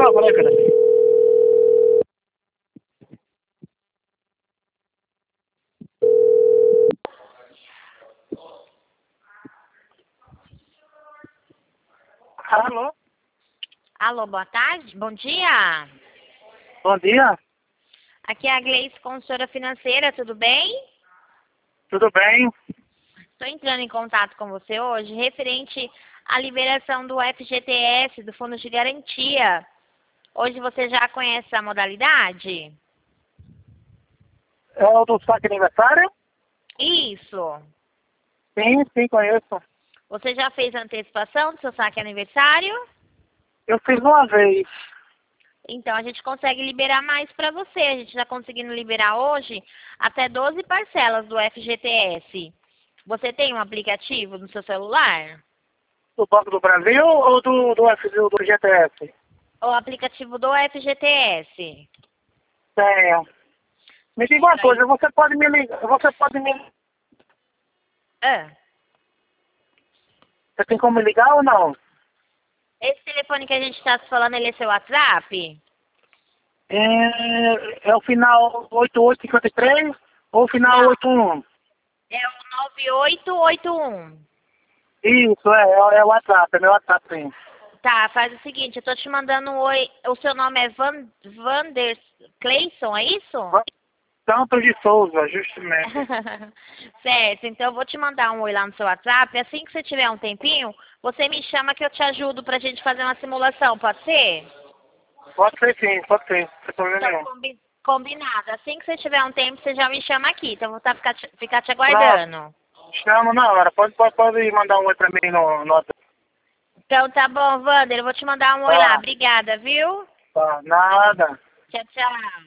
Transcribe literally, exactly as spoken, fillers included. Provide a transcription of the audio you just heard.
água, né, cara? Alô? Alô, boa tarde, bom dia. Bom dia. Aqui é a Gleice, consultora financeira, tudo bem? Tudo bem? Estou entrando em contato com você hoje referente à liberação do F G T S, do Fundo de Garantia. Hoje você já conhece a modalidade? É o do saque aniversário? Isso. Sim, sim, conheço. Você já fez a antecipação do seu saque aniversário? Eu fiz uma vez. Então a gente consegue liberar mais para você. A gente está conseguindo liberar hoje até doze parcelas do F G T S. Você tem um aplicativo no seu celular? Do Banco do Brasil ou do, do, F, do, do G T S? O aplicativo do F G T S. Tenho. Me diga uma coisa, você pode me ligar, você pode me... Ah, Você tem como me ligar ou não? esse telefone que a gente está se falando, ele é seu WhatsApp? É, é o final oito oito cinco três ou o final Não, oito um? é o nove oito oito um. Isso, é, é, é o WhatsApp, é meu WhatsApp, sim. Tá, faz o seguinte, eu tô te mandando um oi. O seu nome é Van, Vander Clayson, é isso? Santos de Souza, justamente. Certo, então eu vou te mandar um oi lá no seu WhatsApp. Assim que você tiver um tempinho, você me chama que eu te ajudo pra gente fazer uma simulação, pode ser? Pode ser sim, pode ser, não tem problema Então, nenhum. combi- combinado. Assim que você tiver um tempo, você já me chama aqui. Então eu vou tá, ficar, te- ficar te Pronto, aguardando. chamo na hora. Pode, pode, pode mandar um oi pra mim no, no WhatsApp. Então tá bom, Wander, eu vou te mandar um oi lá. Tá, Obrigada, viu? tá, nada. Tchau, tchau.